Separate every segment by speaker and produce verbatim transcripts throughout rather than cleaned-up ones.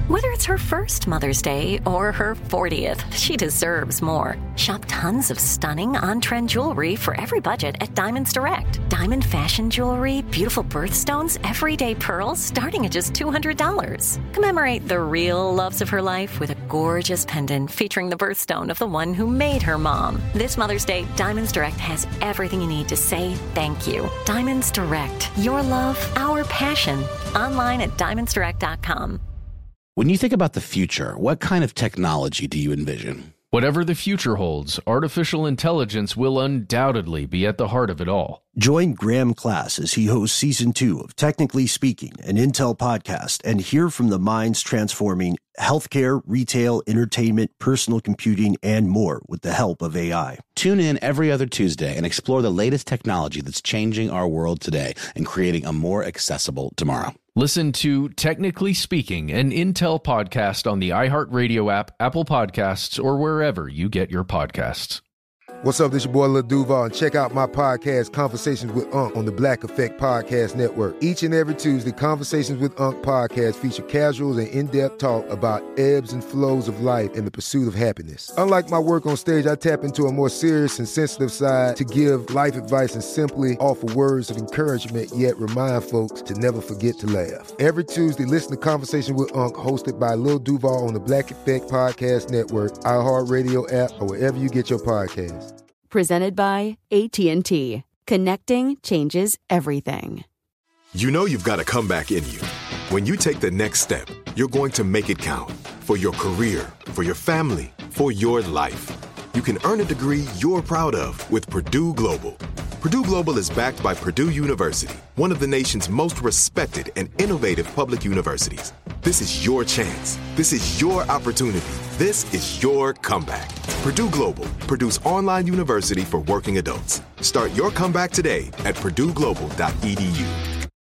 Speaker 1: Whether it's her first Mother's Day or her fortieth, she deserves more. Shop tons of stunning on-trend jewelry for every budget at Diamonds Direct. Diamond fashion jewelry, beautiful birthstones, everyday pearls starting at just two hundred dollars. Commemorate the real loves of her life with a gorgeous pendant featuring the birthstone of the one who made her mom. This Mother's Day, Diamonds Direct has everything you need to say thank you. Diamonds Direct. Your love, our passion. Online at diamonds direct dot com.
Speaker 2: When you think about the future, what kind of technology do you envision?
Speaker 3: Whatever the future holds, artificial intelligence will undoubtedly be at the heart of it all.
Speaker 4: Join Graham Class as he hosts Season two of Technically Speaking, an Intel podcast, and hear from the minds transforming healthcare, retail, entertainment, personal computing, and more with the help of A I.
Speaker 2: Tune in every other Tuesday and explore the latest technology that's changing our world today and creating a more accessible tomorrow.
Speaker 3: Listen to Technically Speaking, an Intel podcast on the iHeartRadio app, Apple Podcasts, or wherever you get your podcasts.
Speaker 5: What's up, this your boy Lil Duval, and check out my podcast, Conversations with Unc, on the Black Effect Podcast Network. Each and every Tuesday, Conversations with Unc podcast feature casuals and in-depth talk about ebbs and flows of life and the pursuit of happiness. Unlike my work on stage, I tap into a more serious and sensitive side to give life advice and simply offer words of encouragement, yet remind folks to never forget to laugh. Every Tuesday, listen to Conversations with Unc, hosted by Lil Duval on the Black Effect Podcast Network, iHeartRadio app, or wherever you get your podcasts.
Speaker 6: Presented by A T and T. Connecting changes everything.
Speaker 7: You know you've got a comeback in you. When you take the next step, you're going to make it count. For your career, for your family, for your life. You can earn a degree you're proud of with Purdue Global. Purdue Global is backed by Purdue University, one of the nation's most respected and innovative public universities. This is your chance. This is your opportunity. This is your comeback. Purdue Global, Purdue's online university for working adults. Start your comeback today at purdue global dot e d u.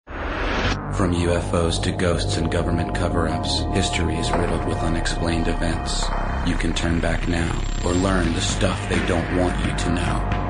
Speaker 8: From U F Os to ghosts and government cover-ups, history is riddled with unexplained events. You can turn back now or learn the stuff they don't want you to know.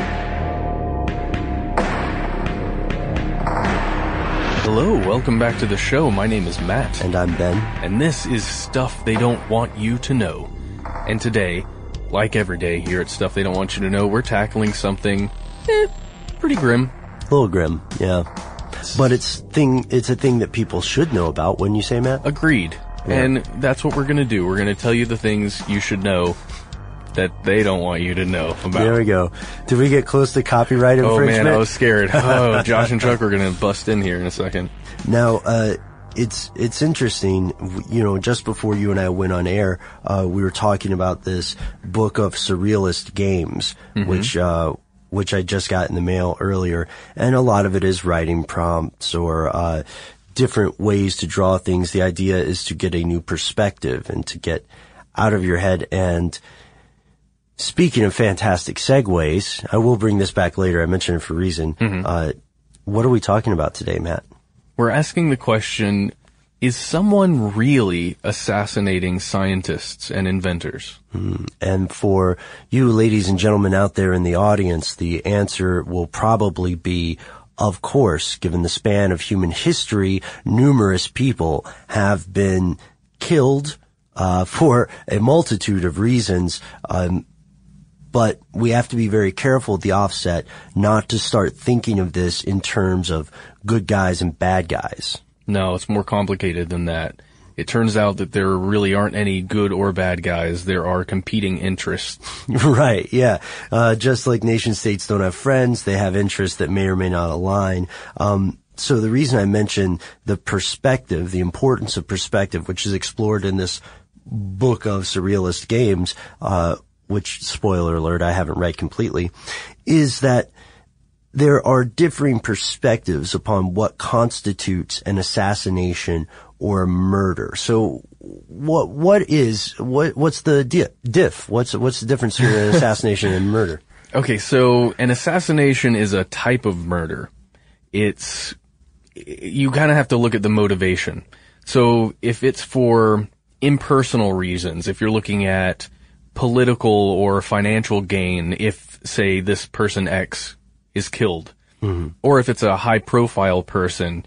Speaker 3: Hello, welcome back to the show. My name is Matt.
Speaker 4: And I'm Ben.
Speaker 3: And this is Stuff They Don't Want You to Know. And today, like every day here at Stuff They Don't Want You to Know, we're tackling something, eh, pretty grim.
Speaker 4: A little grim, yeah. But it's thing. It's a thing that people should know about, wouldn't you say, Matt?
Speaker 3: Agreed. Yeah. And that's what we're going to do. We're going to tell you the things you should know that they don't want you to know about.
Speaker 4: There we go. Did we get close to copyright infringement?
Speaker 3: Oh man, I was scared. Oh, Josh and Chuck are going to bust in here in a second.
Speaker 4: Now, uh, it's, it's interesting, you know, just before you and I went on air, uh, we were talking about this book of surrealist games, mm-hmm. which, uh, which I just got in the mail earlier, and a lot of it is writing prompts or, uh, different ways to draw things. The idea is to get a new perspective and to get out of your head. And speaking of fantastic segues, I will bring this back later. I mentioned it for a reason. Mm-hmm. Uh, what are we talking about today, Matt?
Speaker 3: We're asking the question, is someone really assassinating scientists and inventors?
Speaker 4: Mm. And for you ladies and gentlemen out there in the audience, the answer will probably be, of course, given the span of human history, numerous people have been killed uh, for a multitude of reasons. Um, But we have to be very careful at the offset not to start thinking of this in terms of good guys and bad guys.
Speaker 3: No, it's more complicated than that. It turns out that there really aren't any good or bad guys. There are competing interests.
Speaker 4: Right, yeah. Uh, just like nation states don't have friends, they have interests that may or may not align. Um, so the reason I mention the perspective, the importance of perspective, which is explored in this book of surrealist games, uh, which, spoiler alert, I haven't read completely, is that there are differing perspectives upon what constitutes an assassination or a murder. So what, what is, what, what's the diff? What's, what's the difference between an assassination and murder?
Speaker 3: Okay, so an assassination is a type of murder. It's, you kind of have to look at the motivation. So if it's for impersonal reasons, if you're looking at political or financial gain, if, say, this person X is killed, mm-hmm. or if it's a high-profile person,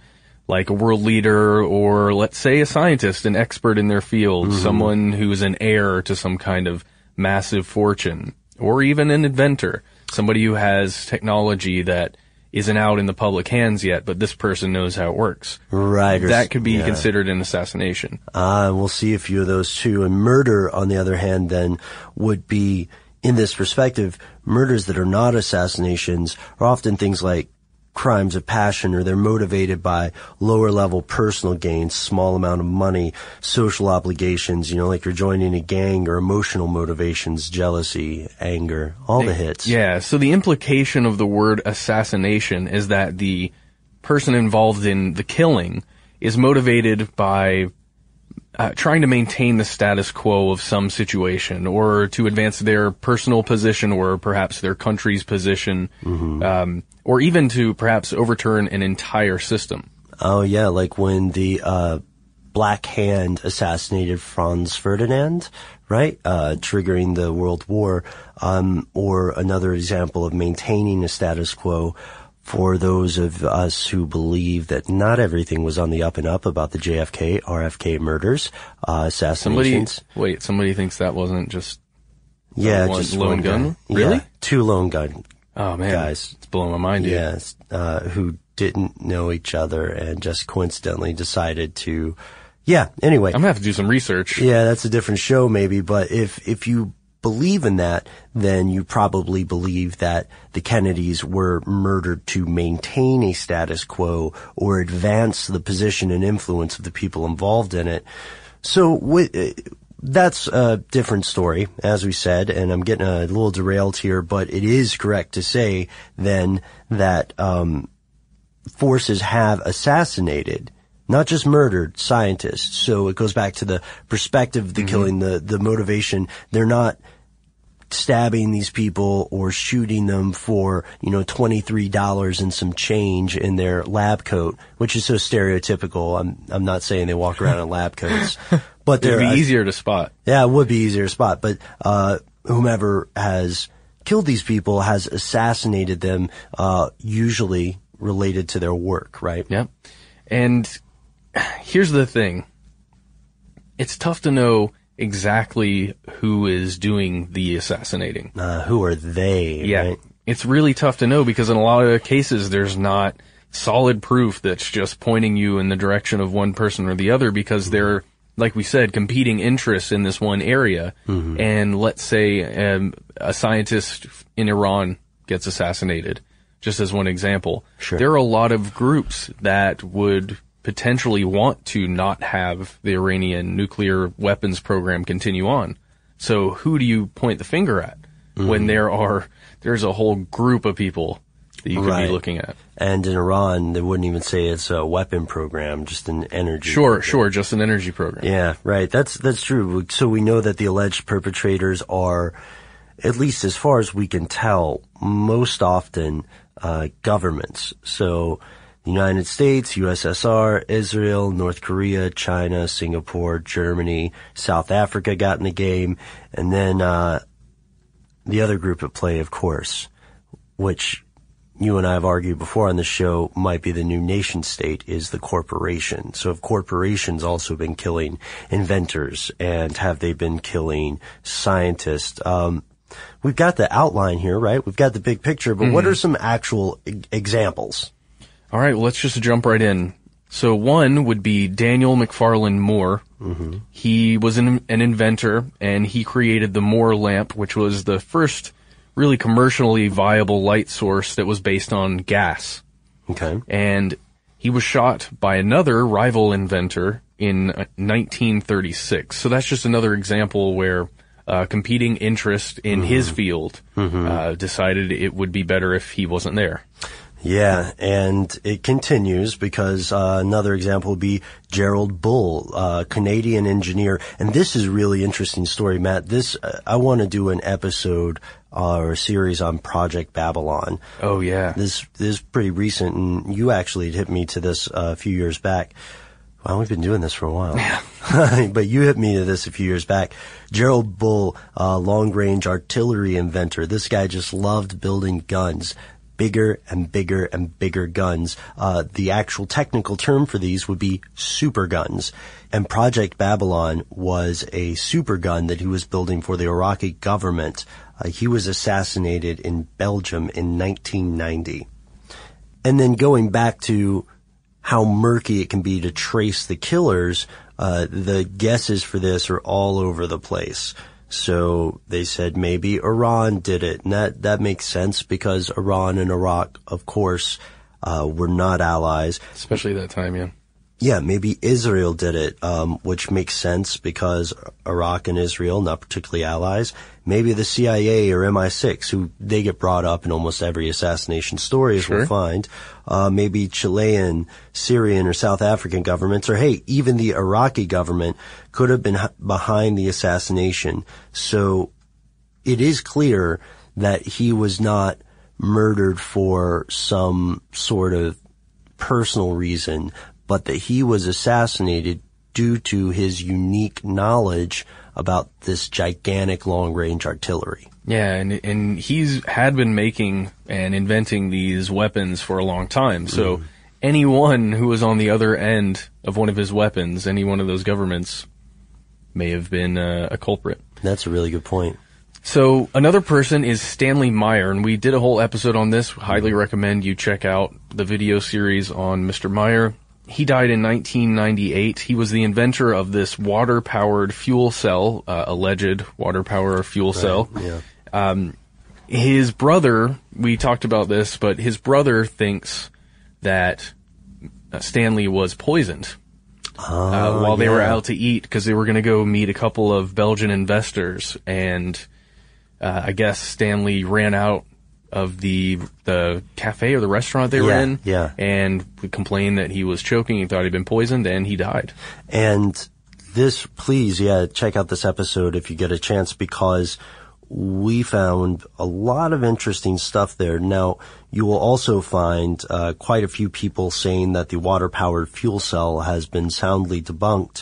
Speaker 3: like a world leader, or let's say a scientist, an expert in their field, mm-hmm. someone who's an heir to some kind of massive fortune, or even an inventor, somebody who has technology that isn't out in the public hands yet, but this person knows how it works.
Speaker 4: Right.
Speaker 3: That could be
Speaker 4: yeah.
Speaker 3: considered an assassination.
Speaker 4: Uh, we'll see a few of those too. And murder, on the other hand, then would be, in this perspective, murders that are not assassinations are often things like crimes of passion, or they're motivated by lower level personal gains, small amount of money, social obligations, you know, like you're joining a gang, or emotional motivations, jealousy, anger, all the hits.
Speaker 3: Yeah, so the implication of the word assassination is that the person involved in the killing is motivated by uh, trying to maintain the status quo of some situation, or to advance their personal position, or perhaps their country's position, mm-hmm. um, or even to perhaps overturn an entire system.
Speaker 4: Oh yeah, like when the uh Black Hand assassinated Franz Ferdinand, right? Uh triggering the World War, um or another example of maintaining a status quo for those of us who believe that not everything was on the up and up about the J F K, R F K murders, uh, assassinations.
Speaker 3: Somebody, wait, somebody thinks that wasn't just
Speaker 4: yeah,
Speaker 3: one
Speaker 4: just
Speaker 3: lone
Speaker 4: one
Speaker 3: gun?
Speaker 4: Guy.
Speaker 3: Really?
Speaker 4: Yeah, two lone gun
Speaker 3: oh, man.
Speaker 4: guys.
Speaker 3: It's blowing my mind, dude.
Speaker 4: Yes, uh, who didn't know each other and just coincidentally decided to, yeah, anyway.
Speaker 3: I'm gonna have to do some research.
Speaker 4: Yeah, that's a different show maybe, but if, if you believe in that, then you probably believe that the Kennedys were murdered to maintain a status quo or advance the position and influence of the people involved in it. So with, that's a different story, as we said, and I'm getting a little derailed here, but it is correct to say then that um forces have assassinated, not just murdered, scientists. So it goes back to the perspective of the mm-hmm. killing, the, the motivation. They're not stabbing these people or shooting them for, you know, twenty-three dollars and some change in their lab coat, which is so stereotypical. I'm, I'm not saying they walk around in lab coats, but they're
Speaker 3: It'd be easier to spot.
Speaker 4: Yeah, it would be easier to spot, but, uh, whomever has killed these people has assassinated them, uh, usually related to their work, right?
Speaker 3: Yep. And here's the thing. It's tough to know exactly who is doing the assassinating.
Speaker 4: Uh, who are they?
Speaker 3: Yeah.
Speaker 4: Right?
Speaker 3: It's really tough to know because in a lot of cases there's not solid proof that's just pointing you in the direction of one person or the other because mm-hmm. they're, like we said, competing interests in this one area. Mm-hmm. And let's say um, a scientist in Iran gets assassinated, just as one example.
Speaker 4: Sure.
Speaker 3: There are a lot of groups that would potentially want to not have the Iranian nuclear weapons program continue on. So who do you point the finger at mm-hmm. when there are, there's a whole group of people that you could
Speaker 4: right.
Speaker 3: be looking at?
Speaker 4: And in Iran, they wouldn't even say it's a weapon program, just an energy
Speaker 3: Sure,
Speaker 4: program.
Speaker 3: sure, just an energy program.
Speaker 4: Yeah, right. That's, that's true. So we know that the alleged perpetrators are, at least as far as we can tell, most often, uh, governments. So, the United States, U S S R, Israel, North Korea, China, Singapore, Germany, South Africa got in the game, and then uh the other group at play, of course, which you and I have argued before on the show might be the new nation state, is the corporation. So have corporations also been killing inventors, and have they been killing scientists? Um we've got the outline here, right? We've got the big picture, but mm-hmm. what are some actual e- examples?
Speaker 3: All right, well, let's just jump right in. So one would be Daniel McFarland Moore. Mm-hmm. He was an, an inventor, and he created the Moore lamp, which was the first really commercially viable light source that was based on gas.
Speaker 4: Okay.
Speaker 3: And he was shot by another rival inventor in nineteen thirty-six. So that's just another example where uh, competing interest in mm-hmm. his field mm-hmm. uh, decided it would be better if he wasn't there.
Speaker 4: Yeah, and it continues because uh, another example would be Gerald Bull, uh, Canadian engineer. And this is a really interesting story, Matt. This, uh, I want to do an episode uh, or a series on Project Babylon.
Speaker 3: Oh, yeah.
Speaker 4: This, this is pretty recent, and you actually hit me to this uh, a few years back. Well, we've been doing this for a while. Yeah. But you hit me to this a few years back. Gerald Bull, uh, long-range artillery inventor. This guy just loved building guns. bigger and bigger and bigger guns. Uh, the actual technical term for these would be super guns. And Project Babylon was a super gun that he was building for the Iraqi government. Uh, he was assassinated in Belgium in nineteen ninety. And then going back to how murky it can be to trace the killers, uh, the guesses for this are all over the place. So they said maybe Iran did it, and that, that makes sense because Iran and Iraq, of course, uh, were not allies.
Speaker 3: Especially that time, yeah.
Speaker 4: Yeah, maybe Israel did it, um, which makes sense because Iraq and Israel, not particularly allies. Maybe the C I A or M I six, who they get brought up in almost every assassination story, as
Speaker 3: Sure.
Speaker 4: we'll find. Uh, maybe Chilean, Syrian, or South African governments, or hey, even the Iraqi government could have been h- behind the assassination. So it is clear that he was not murdered for some sort of personal reason, but that he was assassinated due to his unique knowledge about this gigantic long-range artillery.
Speaker 3: Yeah, and and he's had been making and inventing these weapons for a long time. So mm. anyone who was on the other end of one of his weapons, any one of those governments, may have been uh, a culprit.
Speaker 4: That's a really good point.
Speaker 3: So another person is Stanley Meyer, and we did a whole episode on this. Highly recommend you check out the video series on Mister Meyer. He died in nineteen ninety-eight. He was the inventor of this water-powered fuel cell, uh, alleged water-power fuel
Speaker 4: Right,
Speaker 3: cell.
Speaker 4: yeah.
Speaker 3: Um, his brother, we talked about this, but his brother thinks that uh, Stanley was poisoned
Speaker 4: Oh,
Speaker 3: uh, while they
Speaker 4: yeah.
Speaker 3: were out to eat because they were going to go meet a couple of Belgian investors, and uh, I guess Stanley ran out of the the cafe or the restaurant they were
Speaker 4: Yeah,
Speaker 3: in,
Speaker 4: yeah.
Speaker 3: and complained that he was choking. He thought he'd been poisoned, and he died.
Speaker 4: And this, please, yeah, check out this episode if you get a chance, because we found a lot of interesting stuff there. Now, you will also find uh, quite a few people saying that the water-powered fuel cell has been soundly debunked.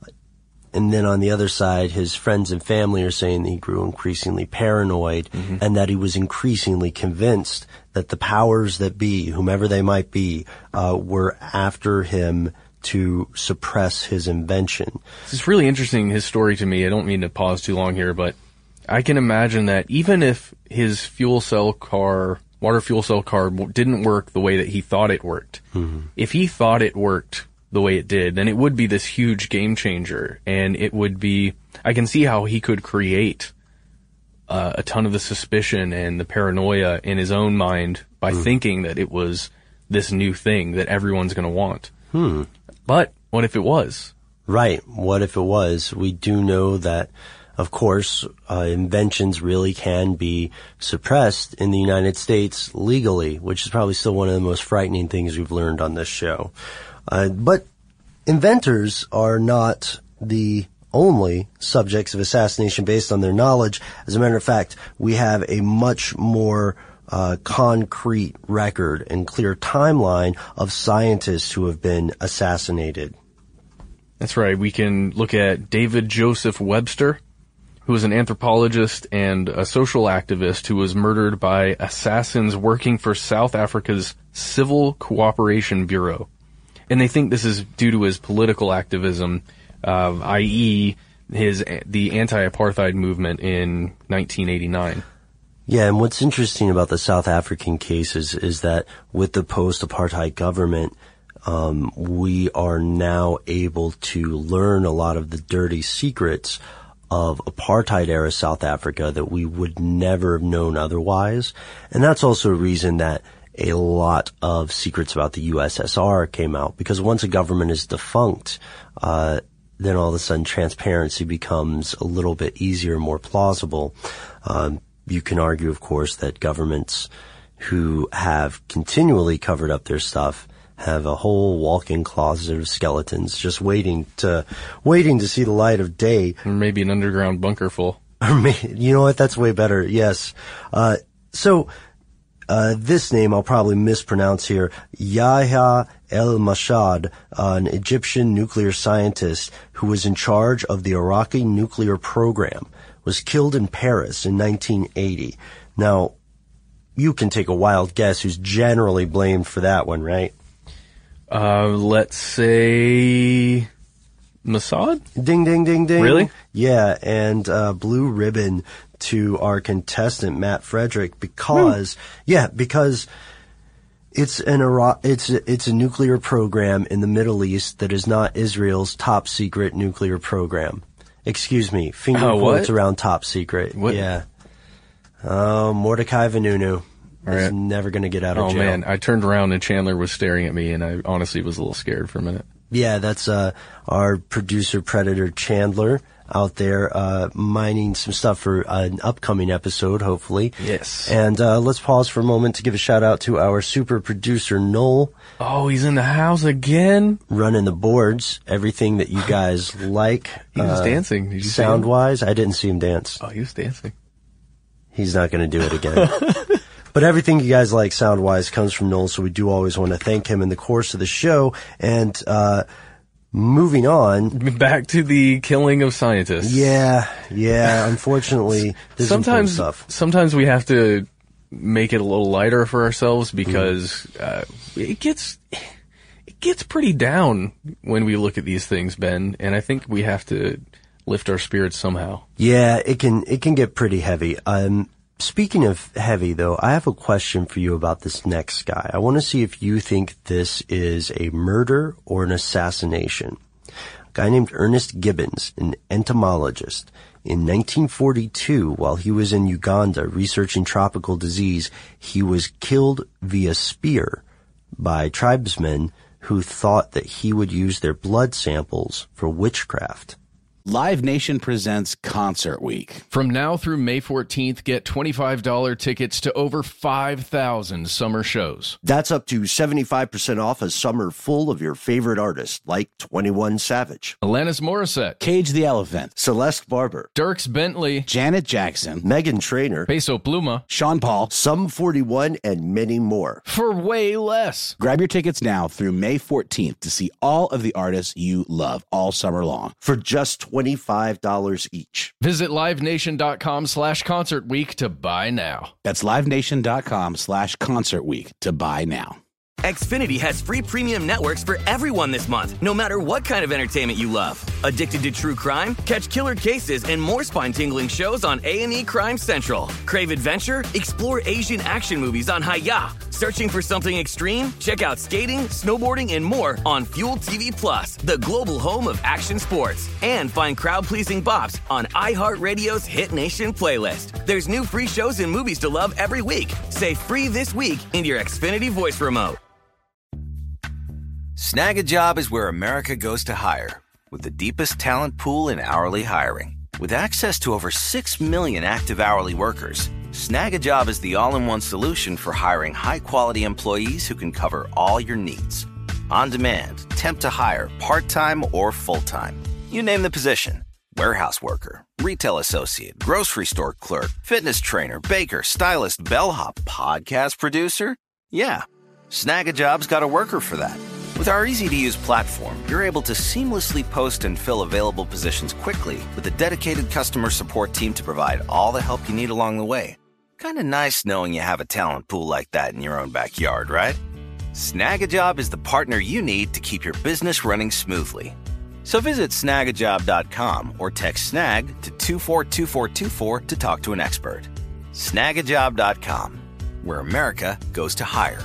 Speaker 4: And then on the other side, his friends and family are saying that he grew increasingly paranoid mm-hmm. and that he was increasingly convinced that the powers that be, whomever they might be, uh, were after him to suppress his invention.
Speaker 3: It's really interesting, his story to me. I don't mean to pause too long here, but I can imagine that even if his fuel cell car, water fuel cell car didn't work the way that he thought it worked, mm-hmm. if he thought it worked the way it did, then it would be this huge game changer, and it would be, I can see how he could create uh, a ton of the suspicion and the paranoia in his own mind by mm. thinking that it was this new thing that everyone's going to want.
Speaker 4: Hmm.
Speaker 3: But what if it was?
Speaker 4: Right. What if it was? We do know that, of course, uh, inventions really can be suppressed in the United States legally, which is probably still one of the most frightening things we've learned on this show. Uh, but inventors are not the only subjects of assassination based on their knowledge. As a matter of fact, we have a much more uh, concrete record and clear timeline of scientists who have been assassinated.
Speaker 3: That's right. We can look at David Joseph Webster, who was an anthropologist and a social activist who was murdered by assassins working for South Africa's Civil Cooperation Bureau. And they think this is due to his political activism, uh, that is his, the anti-apartheid movement in nineteen eighty-nine.
Speaker 4: Yeah, and what's interesting about the South African cases is that with the post-apartheid government, um, we are now able to learn a lot of the dirty secrets of apartheid-era South Africa that we would never have known otherwise. And that's also a reason that a lot of secrets about the U S S R came out, because once a government is defunct, uh, then all of a sudden transparency becomes a little bit easier, more plausible. Um, you can argue, of course, that governments who have continually covered up their stuff have a whole walk-in closet of skeletons just waiting to, waiting to see the light of day.
Speaker 3: Or maybe an underground bunker full.
Speaker 4: You know what? That's way better. Yes. Uh, so, Uh, this name I'll probably mispronounce here. Yahya el-Mashad, uh, an Egyptian nuclear scientist who was in charge of the Iraqi nuclear program, was killed in Paris in nineteen eighty. Now, you can take a wild guess who's generally blamed for that one, right?
Speaker 3: Uh, let's say Mossad?
Speaker 4: Ding, ding, ding, ding.
Speaker 3: Really?
Speaker 4: Yeah, and uh, blue ribbon to our contestant, Matt Frederick, because, Woo. yeah, because it's an Iraq, it's a, it's a nuclear program in the Middle East that is not Israel's top secret nuclear program. Excuse me, finger
Speaker 3: oh,
Speaker 4: quotes
Speaker 3: what?
Speaker 4: around top secret.
Speaker 3: What?
Speaker 4: Yeah. Oh, Mordecai Vanunu.
Speaker 3: All
Speaker 4: He's
Speaker 3: right.
Speaker 4: never going to get out of
Speaker 3: oh,
Speaker 4: jail.
Speaker 3: Oh, man. I turned around and Chandler was staring at me, and I honestly was a little scared for a minute.
Speaker 4: Yeah, that's uh, our producer, Predator Chandler, out there uh, mining some stuff for an upcoming episode, hopefully.
Speaker 3: Yes.
Speaker 4: And uh, let's pause for a moment to give a shout-out to our super producer, Noel.
Speaker 3: Oh, he's in the house again?
Speaker 4: Running the boards, everything that you guys like.
Speaker 3: He was
Speaker 4: uh,
Speaker 3: dancing. Did you
Speaker 4: sound-wise, I didn't see him dance.
Speaker 3: Oh, he was dancing.
Speaker 4: He's not going to do it again. But everything you guys like sound-wise comes from Noel, so we do always want to thank him in the course of the show. And uh moving on.
Speaker 3: Back to the killing of scientists.
Speaker 4: Yeah, yeah, unfortunately, this
Speaker 3: sometimes,
Speaker 4: is stuff.
Speaker 3: Sometimes we have to make it a little lighter for ourselves because mm. uh, it gets it gets pretty down when we look at these things, Ben, and I think we have to lift our spirits somehow.
Speaker 4: Yeah, it can it can get pretty heavy. Um Speaking of heavy, though, I have a question for you about this next guy. I want to see if you think this is a murder or an assassination. A guy named Ernest Gibbons, an entomologist, in nineteen forty-two, while he was in Uganda researching tropical disease, he was killed via spear by tribesmen who thought that he would use their blood samples for witchcraft.
Speaker 2: Live Nation presents Concert Week.
Speaker 9: From now through May fourteenth, get twenty-five dollars tickets to over five thousand summer shows.
Speaker 10: That's up to seventy-five percent off a summer full of your favorite artists, like twenty-one Savage,
Speaker 9: Alanis Morissette,
Speaker 2: Cage the Elephant,
Speaker 10: Celeste Barber,
Speaker 9: Dierks Bentley,
Speaker 2: Janet Jackson,
Speaker 10: Meghan Trainor,
Speaker 9: Peso Pluma,
Speaker 2: Sean Paul,
Speaker 10: Sum forty-one, and many more.
Speaker 9: For way less.
Speaker 2: Grab your tickets now through May fourteenth to see all of the artists you love all summer long.
Speaker 10: For just twenty-five dollars each.
Speaker 9: Visit livenation.com slash concert week to buy now.
Speaker 2: That's livenation.com slash concert week to buy now.
Speaker 11: Xfinity has free premium networks for everyone this month, no matter what kind of entertainment you love. Addicted to true crime? Catch killer cases and more spine-tingling shows on A and E Crime Central. Crave adventure? Explore Asian action movies on Hi-Ya. Searching for something extreme? Check out skating, snowboarding, and more on Fuel T V Plus, the global home of action sports. And find crowd-pleasing bops on iHeartRadio's Hit Nation playlist. There's new free shows and movies to love every week. Say free this week in your Xfinity voice remote.
Speaker 12: Snag a Job is where America goes to hire, with the deepest talent pool in hourly hiring. With access to over six million active hourly workers, Snag a Job is the all-in-one solution for hiring high-quality employees who can cover all your needs. On demand, temp to hire, part-time or full-time. You name the position. Warehouse worker, retail associate, grocery store clerk, fitness trainer, baker, stylist, bellhop, podcast producer. Yeah, Snag a Job's got a worker for that. With our easy-to-use platform, you're able to seamlessly post and fill available positions quickly with a dedicated customer support team to provide all the help you need along the way. Kind of nice knowing you have a talent pool like that in your own backyard, right? Snag a Job is the partner you need to keep your business running smoothly. So visit snag a job dot com or text SNAG to two four two four two four to talk to an expert. snag a job dot com, where America goes to hire.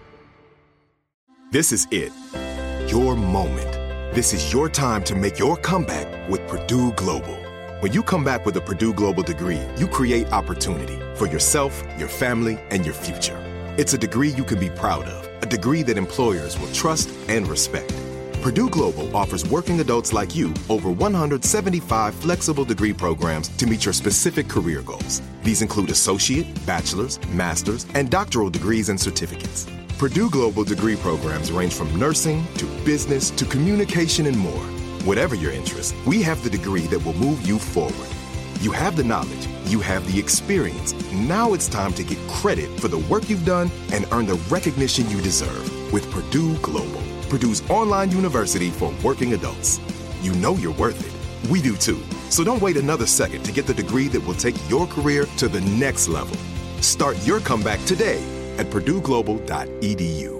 Speaker 7: This is it. Your moment. This is your time to make your comeback with Purdue Global. When you come back with a Purdue Global degree, you create opportunity for yourself, your family, and your future. It's a degree you can be proud of, a degree that employers will trust and respect. Purdue Global offers working adults like you over one hundred seventy-five flexible degree programs to meet your specific career goals. These include associate, bachelor's, master's, and doctoral degrees and certificates. Purdue Global degree programs range from nursing to business to communication and more. Whatever your interest, we have the degree that will move you forward. You have the knowledge, you have the experience. Now it's time to get credit for the work you've done and earn the recognition you deserve with Purdue Global, Purdue's online university for working adults. You know you're worth it. We do too. So don't wait another second to get the degree that will take your career to the next level. Start your comeback today at purdue global dot e d u.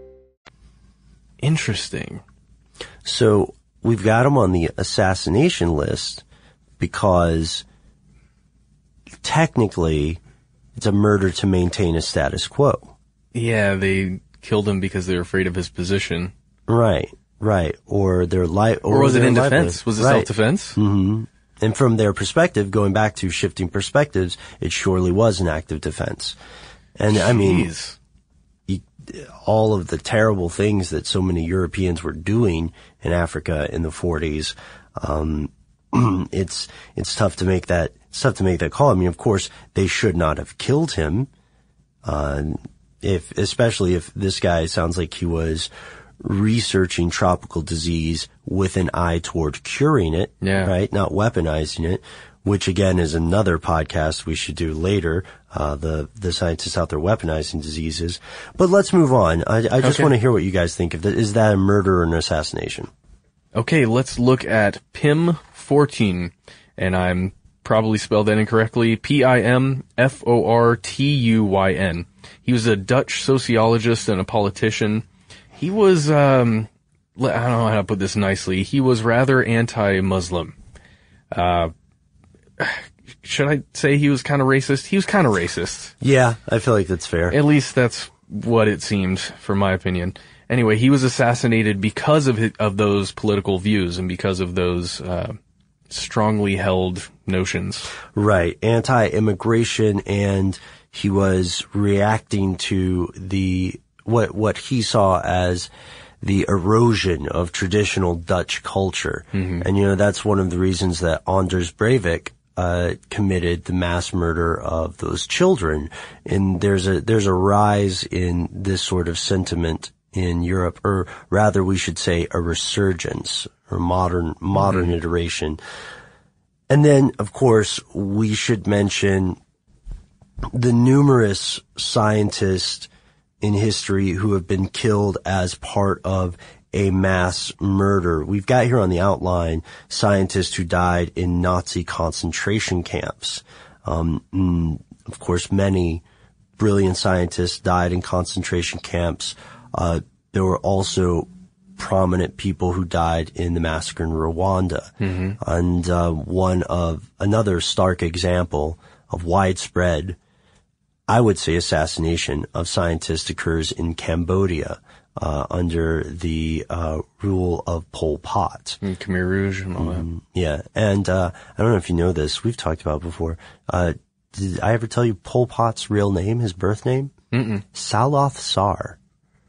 Speaker 3: Interesting.
Speaker 4: So we've got him on the assassination list because technically it's a murder to maintain a status quo.
Speaker 3: Yeah, they killed him because they were afraid of his position.
Speaker 4: Right, right. Or their life.
Speaker 3: Or, or was it in defense? Was it
Speaker 4: right.
Speaker 3: self-defense?
Speaker 4: Mm-hmm. And from their perspective, going back to shifting perspectives, it surely was an act of defense. And
Speaker 3: Jeez.
Speaker 4: I mean, you, all of the terrible things that so many Europeans were doing in Africa in the forties, um, it's, it's tough to make that, it's tough to make that call. I mean, of course, they should not have killed him. Uh, if, especially if this guy sounds like he was researching tropical disease with an eye toward curing it,
Speaker 3: yeah.
Speaker 4: right? Not weaponizing it, which again is another podcast we should do later, uh, the, the scientists out there weaponizing diseases. But let's move on. I, I just
Speaker 3: okay.
Speaker 4: want to hear what you guys think of that. Is that a murder or an assassination?
Speaker 3: Okay, let's look at P I M fourteen, and I'm probably spelled that incorrectly, P I M F O R T U Y N. He was a Dutch sociologist and a politician. He was, um, I don't know how to put this nicely, he was rather anti-Muslim. Uh, should I say he was kind of racist? He was kind of racist.
Speaker 4: Yeah, I feel like that's fair.
Speaker 3: At least that's what it seems, from my opinion. Anyway, he was assassinated because of his, of those political views and because of those, uh, strongly held notions.
Speaker 4: Right. Anti-immigration, and he was reacting to the, what, what he saw as the erosion of traditional Dutch culture. Mm-hmm. And, you know, that's one of the reasons that Anders Breivik, uh, committed the mass murder of those children. And there's a, there's a rise in this sort of sentiment in Europe, or rather we should say a resurgence, or modern, modern mm-hmm. iteration. And then, of course, we should mention the numerous scientists in history who have been killed as part of a mass murder. We've got here on the outline scientists who died in Nazi concentration camps. Um, and of course, many brilliant scientists died in concentration camps. Uh, there were also prominent people who died in the massacre in Rwanda. Mm-hmm. And uh, one of another stark example of widespread, I would say, assassination of scientists occurs in Cambodia uh, under the uh, rule of Pol Pot.
Speaker 3: And Khmer Rouge and all
Speaker 4: mm,
Speaker 3: that.
Speaker 4: Yeah, and uh, I don't know if you know this. We've talked about it before. Uh, did I ever tell you Pol Pot's real name, his birth name?
Speaker 3: Mm-mm.
Speaker 4: Saloth Sar.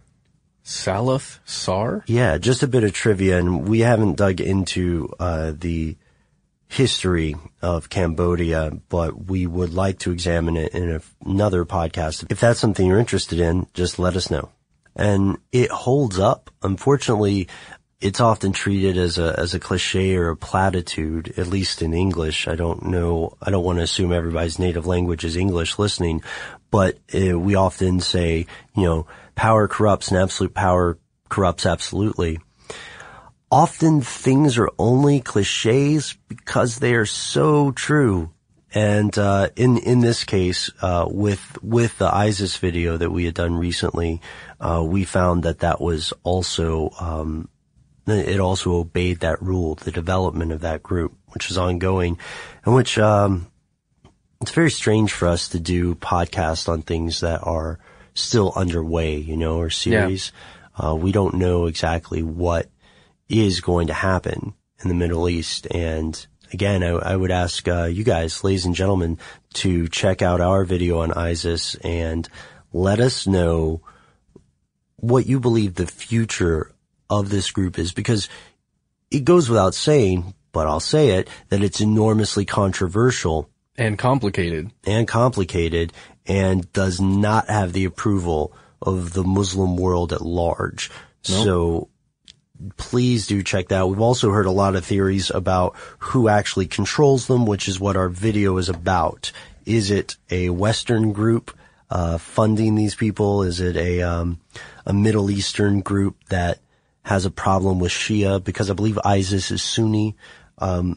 Speaker 3: Saloth Sar?
Speaker 4: Yeah, just a bit of trivia, and we haven't dug into uh the history of Cambodia, but we would like to examine it in a, another podcast. If that's something you're interested in, just let us know. And it holds up. Unfortunately, it's often treated as a as a cliche or a platitude, at least in English. I don't know, I don't want to assume everybody's native language is English listening, but uh, we often say, you know, power corrupts and absolute power corrupts absolutely. Often things are only cliches because they are so true. And, uh, in, in this case, uh, with, with the ISIS video that we had done recently, uh, we found that that was also, um, it also obeyed that rule, the development of that group, which is ongoing, and which, um, it's very strange for us to do podcasts on things that are still underway, you know, or series. Yeah. Uh, we don't know exactly what is going to happen in the Middle East. And again, I, I would ask, uh, you guys, ladies and gentlemen, to check out our video on ISIS and let us know what you believe the future of this group is, because it goes without saying, but I'll say it, that it's enormously controversial.
Speaker 3: And complicated.
Speaker 4: And complicated, and does not have the approval of the Muslim world at large. Nope. So please do check that out. We've also heard a lot of theories about who actually controls them, which is what our video is about. Is it a Western group uh funding these people? Is it a um a Middle Eastern group that has a problem with Shia? Because I believe ISIS is Sunni. Um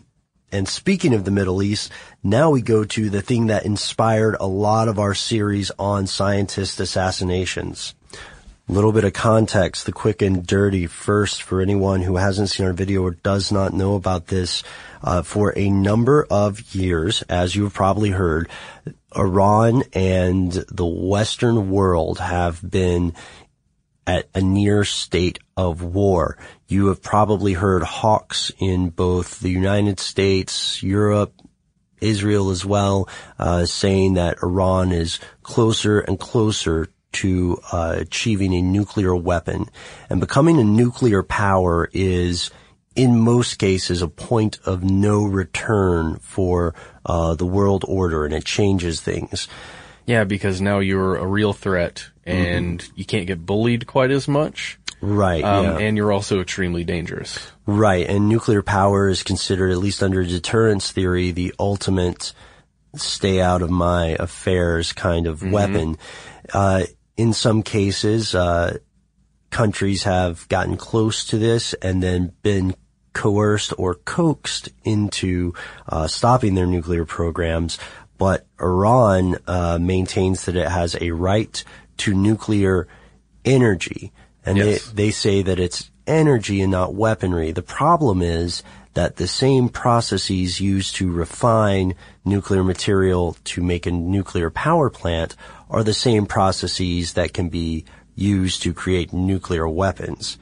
Speaker 4: And speaking of the Middle East, now we go to the thing that inspired a lot of our series on scientist assassinations. A little bit of context, the quick and dirty first for anyone who hasn't seen our video or does not know about this. Uh, for a number of years, as you've probably heard, Iran and the Western world have been at a near state of war. You have probably heard hawks in both the United States, Europe, Israel as well, uh, saying that Iran is closer and closer to uh, achieving a nuclear weapon. And becoming a nuclear power is, in most cases, a point of no return for uh, the world order, and it changes things.
Speaker 3: Yeah, because now you're a real threat, and mm-hmm. you can't get bullied quite as much.
Speaker 4: Right,
Speaker 3: um,
Speaker 4: yeah.
Speaker 3: And you're also extremely dangerous.
Speaker 4: Right, and nuclear power is considered, at least under deterrence theory, the ultimate stay out of my affairs kind of mm-hmm. weapon. Uh, in some cases, uh, countries have gotten close to this and then been coerced or coaxed into uh, stopping their nuclear programs. But Iran uh, maintains that it has a right to nuclear energy. And yes. they, they say that it's energy and not weaponry. The problem is that the same processes used to refine nuclear material to make a nuclear power plant are the same processes that can be used to create nuclear weapons.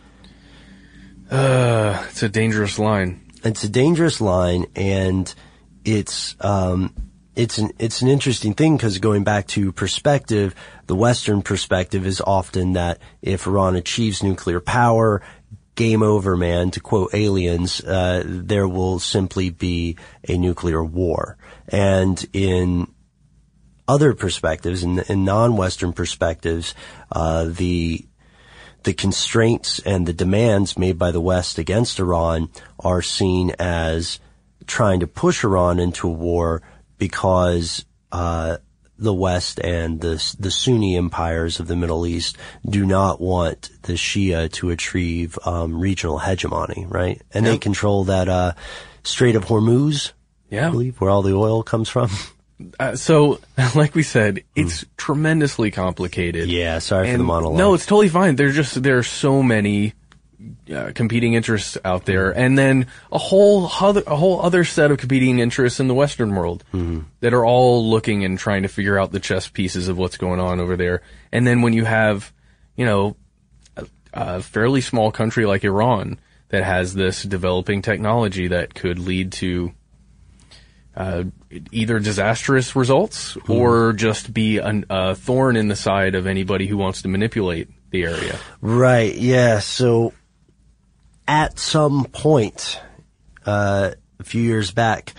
Speaker 3: Uh, it's a dangerous line.
Speaker 4: It's a dangerous line, and it's, um, it's an, it's an interesting thing because going back to perspective, the Western perspective is often that if Iran achieves nuclear power, game over, man, to quote Aliens, uh, there will simply be a nuclear war. And in other perspectives, in, in non-Western perspectives, uh, the the constraints and the demands made by the West against Iran are seen as trying to push Iran into a war because uh the West and the the Sunni empires of the Middle East do not want the Shia to achieve um regional hegemony, right? And yep. they control that uh Strait of Hormuz,
Speaker 3: yeah.
Speaker 4: I believe, where all the oil comes from.
Speaker 3: Uh, so, like we said, it's mm. tremendously complicated.
Speaker 4: Yeah, sorry
Speaker 3: and
Speaker 4: for the monologue.
Speaker 3: No, it's totally fine. There's just, there are so many uh, competing interests out there, and then a whole other, a whole other set of competing interests in the Western world mm-hmm. that are all looking and trying to figure out the chess pieces of what's going on over there. And then when you have, you know, a, a fairly small country like Iran that has this developing technology that could lead to Uh, either disastrous results mm. or just be an, a thorn in the side of anybody who wants to manipulate the area.
Speaker 4: Right, yeah. So at some point, uh, a few years back,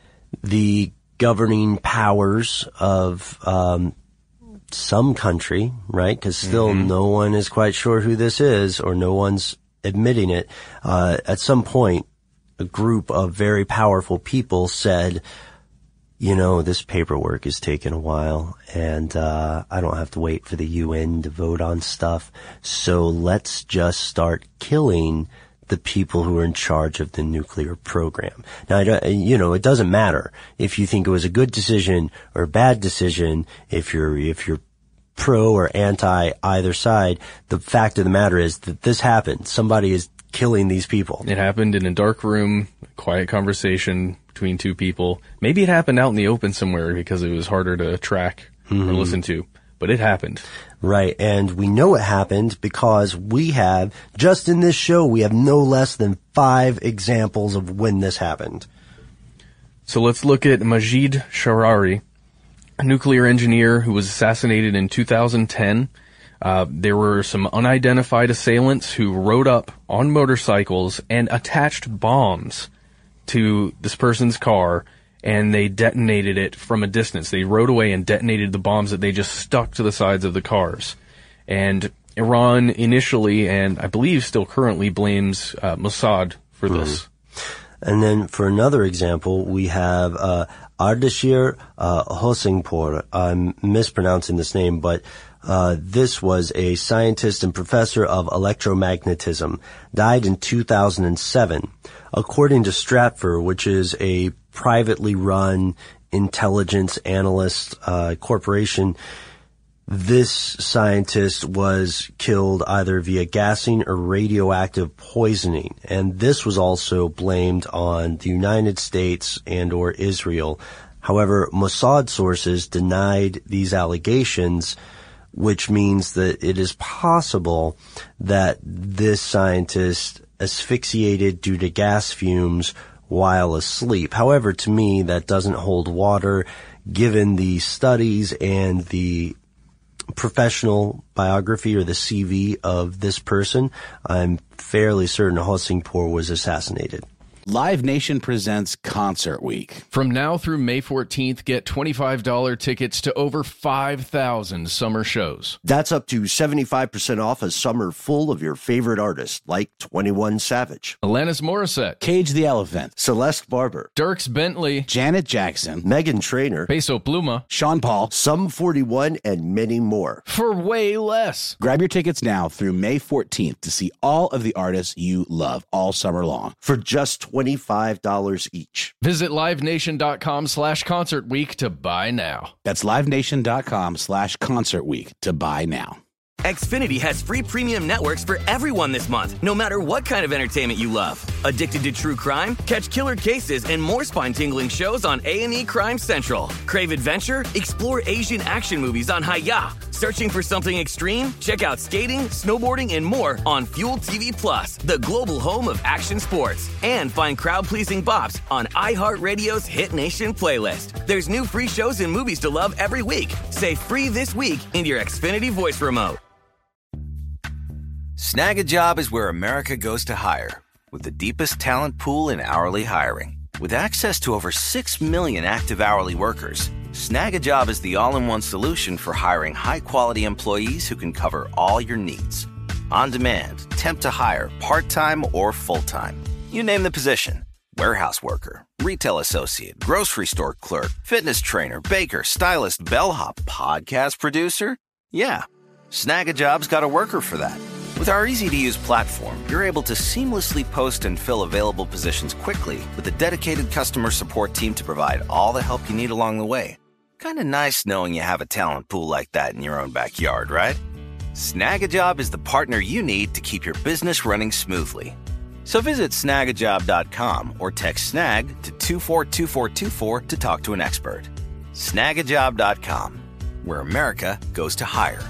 Speaker 4: the governing powers of um, some country, right, because still mm-hmm. no one is quite sure who this is or no one's admitting it, uh, at some point, a group of very powerful people said, you know, this paperwork is taking a while, and uh I don't have to wait for the U N to vote on stuff, so let's just start killing the people who are in charge of the nuclear program. Now, I don't, you know, it doesn't matter if you think it was a good decision or a bad decision, if you're if you're pro or anti either side. The fact of the matter is that this happened. Somebody is killing these people.
Speaker 3: It happened in a dark room, quiet conversation between two people. Maybe it happened out in the open somewhere because it was harder to track mm-hmm. or listen to, but it happened.
Speaker 4: Right, and we know it happened because we have, just in this show, we have no less than five examples of when this happened.
Speaker 3: So let's look at Majid Sharari, a nuclear engineer who was assassinated in two thousand ten. Uh, there were some unidentified assailants who rode up on motorcycles and attached bombs to this person's car, and they detonated it from a distance. They rode away and detonated the bombs that they just stuck to the sides of the cars. And Iran initially, and I believe still currently, blames uh, Mossad for mm-hmm. this.
Speaker 4: And then for another example, we have uh, Ardeshir uh, Hossingpour. I'm mispronouncing this name, but Uh, this was a scientist and professor of electromagnetism, died in two thousand seven. According to Stratfor, which is a privately run intelligence analyst uh, corporation. This scientist was killed either via gassing or radioactive poisoning, and this was also blamed on the United States and or Israel. However, Mossad sources denied these allegations, which means that it is possible that this scientist asphyxiated due to gas fumes while asleep. However, to me, that doesn't hold water given the studies and the professional biography or the C V of this person. I'm fairly certain Hosingpur was assassinated.
Speaker 13: Live Nation presents Concert Week.
Speaker 9: From now through May fourteenth, get twenty-five dollars tickets to over five thousand summer shows.
Speaker 10: That's up to seventy-five percent off a summer full of your favorite artists like twenty-one Savage,
Speaker 9: Alanis Morissette,
Speaker 13: Cage the Elephant,
Speaker 10: Celeste Barber,
Speaker 9: Dierks Bentley,
Speaker 13: Janet Jackson,
Speaker 10: Meghan Trainor,
Speaker 9: Peso Pluma,
Speaker 13: Sean Paul,
Speaker 10: Sum forty-one, and many more.
Speaker 9: For way less.
Speaker 13: Grab your tickets now through May fourteenth to see all of the artists you love all summer long.
Speaker 10: For just twenty-five dollars each.
Speaker 9: Visit livenation.com slash concert week to buy now.
Speaker 13: That's livenation.com slash concert week to buy now.
Speaker 11: Xfinity has free premium networks for everyone this month, no matter what kind of entertainment you love. Addicted to true crime? Catch killer cases and more spine-tingling shows on A and E Crime Central. Crave adventure? Explore Asian action movies on Hayya. Searching for something extreme? Check out skating, snowboarding, and more on Fuel T V Plus, the global home of action sports. And find crowd-pleasing bops on iHeartRadio's Hit Nation playlist. There's new free shows and movies to love every week. Say free this week in your Xfinity voice remote.
Speaker 12: Snag a Job is where America goes to hire, with the deepest talent pool in hourly hiring. With access to over six million active hourly workers, Snag a Job is the all-in-one solution for hiring high-quality employees who can cover all your needs. On demand, temp to hire, part-time or full-time. You name the position. Warehouse worker, retail associate, grocery store clerk, fitness trainer, baker, stylist, bellhop, podcast producer. Yeah, Snag a Job's got a worker for that. With our easy-to-use platform, you're able to seamlessly post and fill available positions quickly with a dedicated customer support team to provide all the help you need along the way. Kind of nice knowing you have a talent pool like that in your own backyard, right? Snag a Job is the partner you need to keep your business running smoothly. So visit snag a job dot com or text SNAG to two four two four two four to talk to an expert. snag a job dot com, where America goes to hire.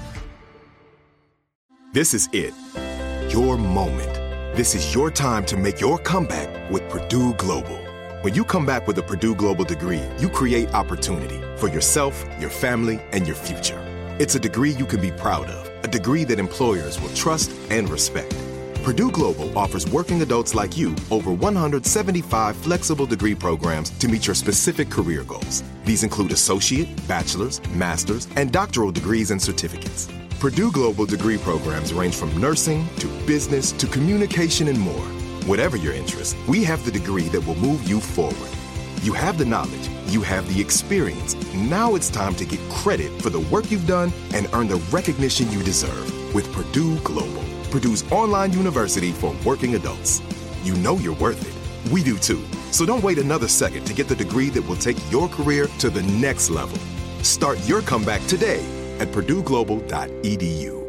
Speaker 7: This is it. Your moment. This is your time to make your comeback with Purdue Global. When you come back with a Purdue Global degree, you create opportunity for yourself, your family, and your future. It's a degree you can be proud of, a degree that employers will trust and respect. Purdue Global offers working adults like you over one hundred seventy-five flexible degree programs to meet your specific career goals. These include associate, bachelor's, master's, and doctoral degrees and certificates. Purdue Global degree programs range from nursing to business to communication and more. Whatever your interest, we have the degree that will move you forward. You have the knowledge, you have the experience. Now it's time to get credit for the work you've done and earn the recognition you deserve with Purdue Global, Purdue's online university for working adults. You know you're worth it. We do too. So don't wait another second to get the degree that will take your career to the next level. Start your comeback today at purdue global dot e d u.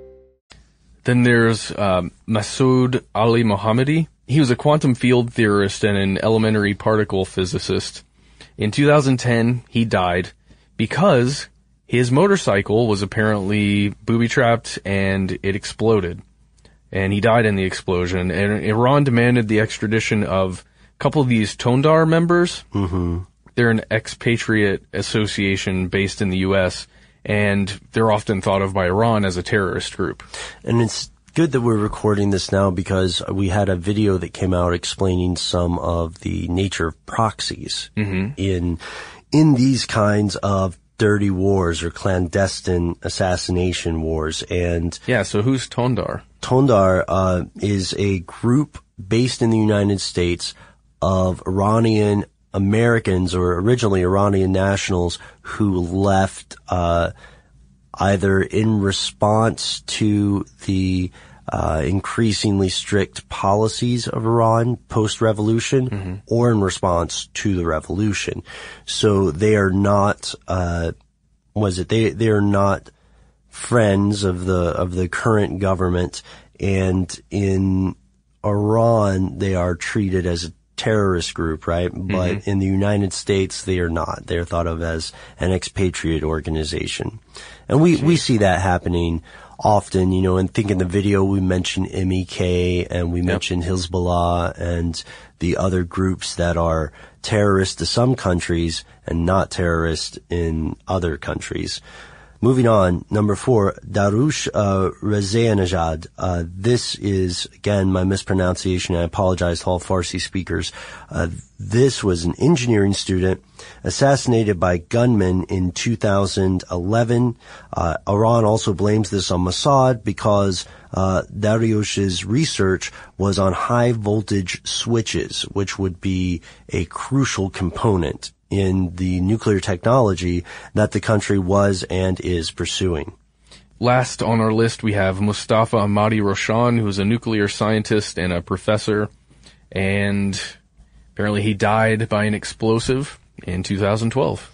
Speaker 3: Then there's um, Masoud Ali Mohammadi. He was a quantum field theorist and an elementary particle physicist. In two thousand ten, he died because his motorcycle was apparently booby-trapped and it exploded. And he died in the explosion. And Iran demanded the extradition of a couple of these Tondar members.
Speaker 4: Mm-hmm.
Speaker 3: They're an expatriate association based in the U S, and they're often thought of by Iran as a terrorist group.
Speaker 4: And it's good that we're recording this now because we had a video that came out explaining some of the nature of proxies
Speaker 3: mm-hmm.
Speaker 4: in in these kinds of dirty wars or clandestine assassination wars. And
Speaker 3: yeah, so who's Tondar?
Speaker 4: Tondar uh, is a group based in the United States of Iranian Americans or originally Iranian nationals who left uh either in response to the uh, increasingly strict policies of Iran post-revolution mm-hmm. or in response to the revolution. So they are not, uh, was it, they, they are not friends of the, of the current government. And in Iran, they are treated as a terrorist group, right? Mm-hmm. But in the United States, they are not. They're thought of as an expatriate organization. And we, we see that happening often, you know, and think in the video we mentioned M E K and we yep. mentioned Hezbollah and the other groups that are terrorist to some countries and not terrorist in other countries. Moving on, number four, Darush uh, Rezaianajad. Uh, this is, again, my mispronunciation. I apologize to all Farsi speakers. Uh, this was an engineering student assassinated by gunmen in two thousand eleven. Uh, Iran also blames this on Mossad because uh, Darush's research was on high voltage switches, which would be a crucial component in the nuclear technology that the country was and is pursuing.
Speaker 3: Last on our list, we have Mustafa Ahmadi Roshan, who is a nuclear scientist and a professor, and apparently he died by an explosive in two thousand twelve.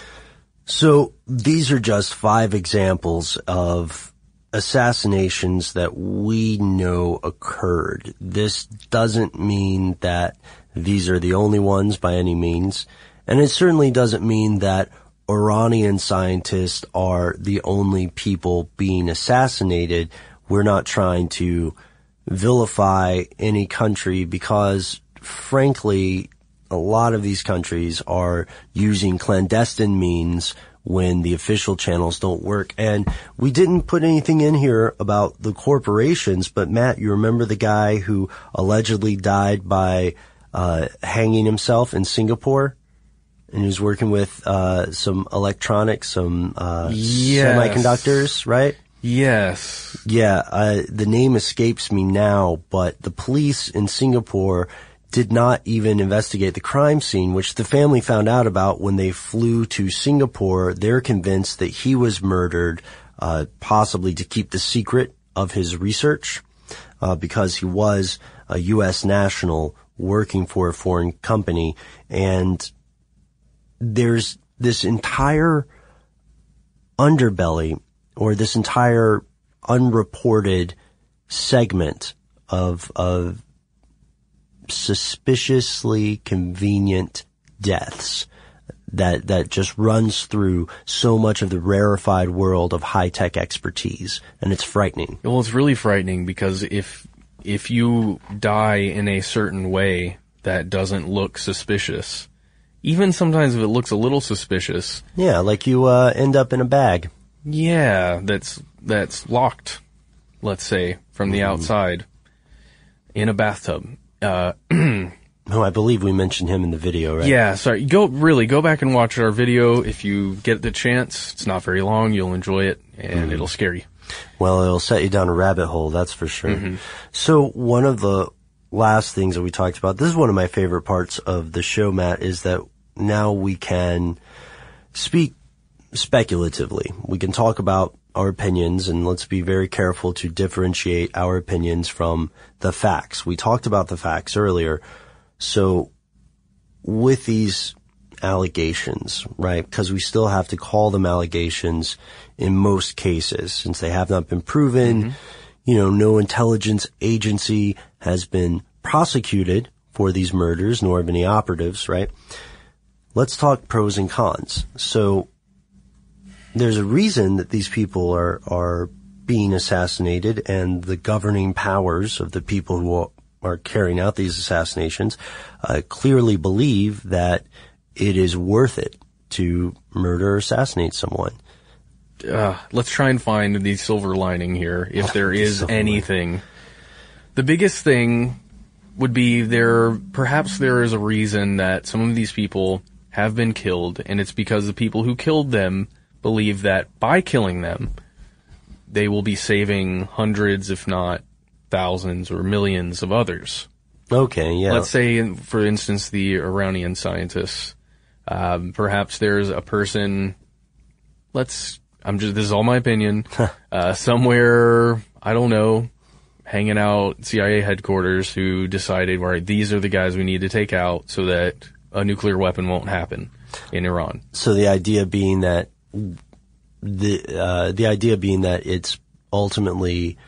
Speaker 4: So these are just five examples of assassinations that we know occurred. This doesn't mean that these are the only ones by any means. And it certainly doesn't mean that Iranian scientists are the only people being assassinated. We're not trying to vilify any country because, frankly, a lot of these countries are using clandestine means when the official channels don't work. And we didn't put anything in here about the corporations, but Matt, you remember the guy who allegedly died by uh hanging himself in Singapore? And he was working with uh some electronics, some uh yes. semiconductors, right?
Speaker 3: Yes.
Speaker 4: Yeah, uh the name escapes me now, but the police in Singapore did not even investigate the crime scene, which the family found out about when they flew to Singapore. They're convinced that he was murdered, uh possibly to keep the secret of his research, uh because he was a U S national working for a foreign company. And there's this entire underbelly or this entire unreported segment of, of suspiciously convenient deaths that, that just runs through so much of the rarefied world of high-tech expertise. And it's frightening.
Speaker 3: Well, it's really frightening because if, if you die in a certain way that doesn't look suspicious, even sometimes if it looks a little suspicious.
Speaker 4: Yeah, like you uh end up in a bag.
Speaker 3: Yeah, that's that's locked, let's say, from the mm. outside, in a bathtub. Uh,
Speaker 4: oh, I believe we mentioned him in the video, right?
Speaker 3: Yeah, sorry. Go, really, go back and watch our video if you get the chance. It's not very long. You'll enjoy it, and mm. it'll scare you.
Speaker 4: Well, it'll set you down a rabbit hole, that's for sure.
Speaker 3: Mm-hmm.
Speaker 4: So one of the last things that we talked about, this is one of my favorite parts of the show, Matt, is that now we can speak speculatively. We can talk about our opinions, and let's be very careful to differentiate our opinions from the facts. We talked about the facts earlier. So with these allegations, right, because we still have to call them allegations in most cases, since they have not been proven, mm-hmm. you know, no intelligence agency has been prosecuted for these murders, nor have any operatives, right? Let's talk pros and cons. So there's a reason that these people are, are being assassinated, and the governing powers of the people who are carrying out these assassinations uh, clearly believe that it is worth it to murder or assassinate someone.
Speaker 3: Uh, let's try and find the silver lining here, if there is anything. The biggest thing would be there, perhaps there is a reason that some of these people have been killed, and it's because the people who killed them believe that by killing them, they will be saving hundreds, if not thousands or millions of others.
Speaker 4: Okay, yeah.
Speaker 3: Let's say, for instance, the Iranian scientists. Um, perhaps there's a person, let's, I'm just, this is all my opinion, uh, somewhere, I don't know, hanging out C I A headquarters who decided, all right, these are the guys we need to take out so that a nuclear weapon won't happen in Iran.
Speaker 4: So the idea being that the uh, the idea being that it's ultimately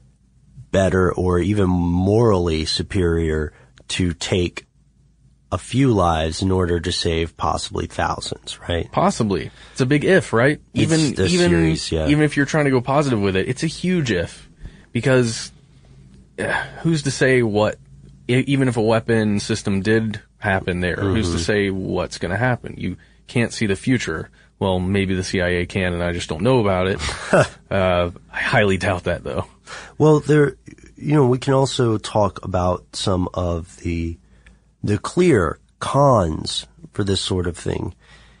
Speaker 4: better or even morally superior to take a few lives in order to save possibly thousands, right?
Speaker 3: Possibly. It's a big if, right?
Speaker 4: It's
Speaker 3: Even
Speaker 4: the
Speaker 3: even
Speaker 4: series, yeah.
Speaker 3: even if you're trying to go positive with it, it's a huge if, because uh, who's to say what? e- Even if a weapon system did happen there,
Speaker 4: Mm-hmm.
Speaker 3: who's to say what's going to happen? You can't see the future. Well, maybe the C I A can, and I just don't know about it. uh, I highly doubt that, though.
Speaker 4: Well, there, you know, we can also talk about some of the the clear cons for this sort of thing.